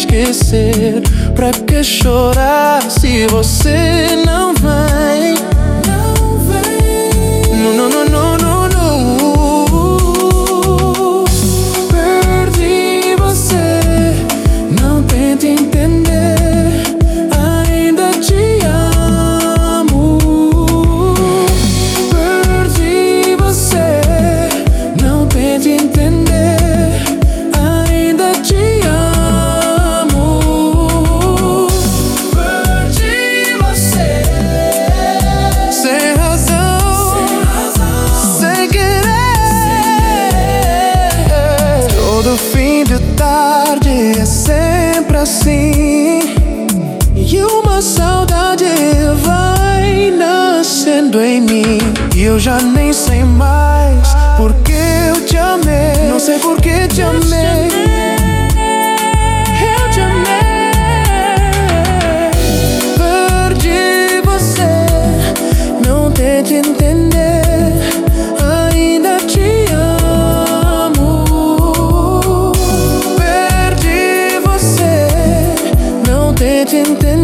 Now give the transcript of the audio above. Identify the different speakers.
Speaker 1: esquecer. Pra que chorar se você não vem? Não vem. Não, não, não, não, não, não. Perdi você, não tente entender. Ainda te amo. Perdi você, não tente entender. Ainda te amo. Perdi você, sem razão, sem querer. Todo fim de tarde é sempre assim, e uma saudade vai nascendo em mim. E eu já nem sei mais porque eu te amei. Não sei por que te amei. Eu te amei. Perdi você, não tente entender. Ainda te amo. Perdi você, não tente entender.